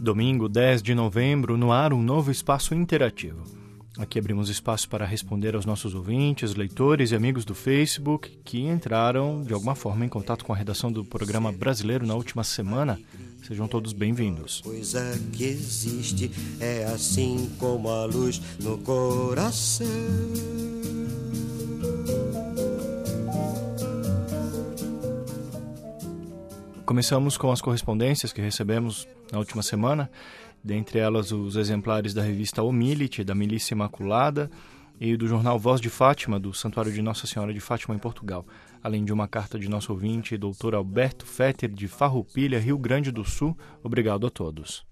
Domingo, 10 de novembro, no ar um novo espaço interativo. Aqui abrimos espaço para responder aos nossos ouvintes, leitores e amigos do Facebook que entraram, de alguma forma, em contato com a redação do programa brasileiro na última semana. Sejam todos bem-vindos. Coisa que existe é assim como a luz no coração. Começamos com as correspondências que recebemos na última semana, dentre elas os exemplares da revista O Milite, da Milícia Imaculada, e do jornal Voz de Fátima, do Santuário de Nossa Senhora de Fátima, em Portugal, além de uma carta de nosso ouvinte, Dr. Alberto Fetter, de Farroupilha, Rio Grande do Sul. Obrigado a todos.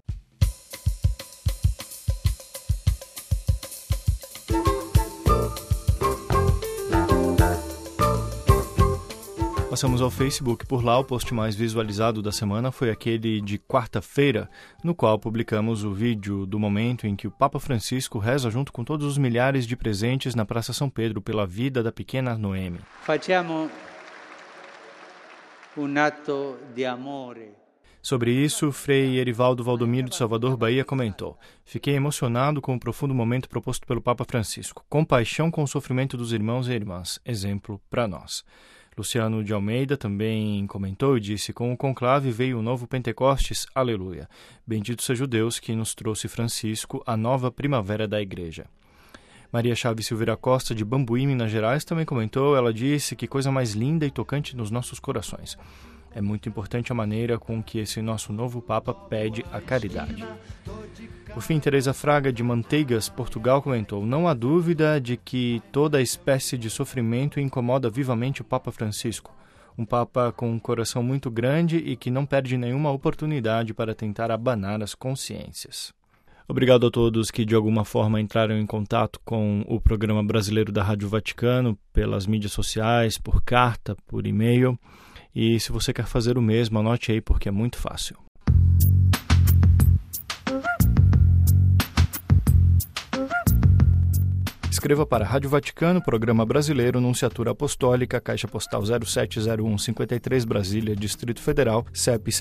Passamos ao Facebook. Por lá, o post mais visualizado da semana foi aquele de quarta-feira, no qual publicamos o vídeo do momento em que o Papa Francisco reza junto com todos os milhares de presentes na Praça São Pedro pela vida da pequena Noemi. Facciamo un atto di amore. Sobre isso, Frei Erivaldo Valdomiro de Salvador, Bahia, comentou: "Fiquei emocionado com o profundo momento proposto pelo Papa Francisco. Compaixão com o sofrimento dos irmãos e irmãs. Exemplo para nós." Luciano de Almeida também comentou e disse: "Com o conclave veio o novo Pentecostes, aleluia. Bendito seja o Deus que nos trouxe Francisco, a nova primavera da Igreja." Maria Chaves Silveira Costa, de Bambuí, Minas Gerais, também comentou. Ela disse: "Que coisa mais linda e tocante nos nossos corações. É muito importante a maneira com que esse nosso novo Papa pede a caridade." Por fim, Teresa Fraga, de Manteigas, Portugal, comentou: "Não há dúvida de que toda espécie de sofrimento incomoda vivamente o Papa Francisco. Um Papa com um coração muito grande e que não perde nenhuma oportunidade para tentar abanar as consciências." Obrigado a todos que de alguma forma entraram em contato com o programa brasileiro da Rádio Vaticano, pelas mídias sociais, por carta, por e-mail. E se você quer fazer o mesmo, anote aí porque é muito fácil. Escreva para a Rádio Vaticano, Programa Brasileiro, Nunciatura Apostólica, Caixa Postal 070153, Brasília, Distrito Federal, CEP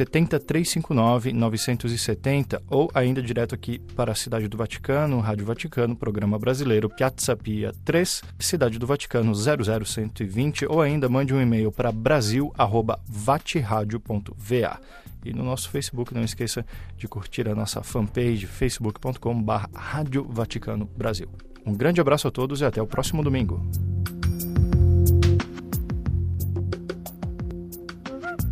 70359-970, ou ainda direto aqui para a Cidade do Vaticano, Rádio Vaticano, Programa Brasileiro, Piazza Pia 3, Cidade do Vaticano 00120, ou ainda mande um e-mail para brasil@vatiradio.va. E no nosso Facebook, não esqueça de curtir a nossa fanpage, facebook.com/Rádio Vaticano Brasil. Um grande abraço a todos e até o próximo domingo.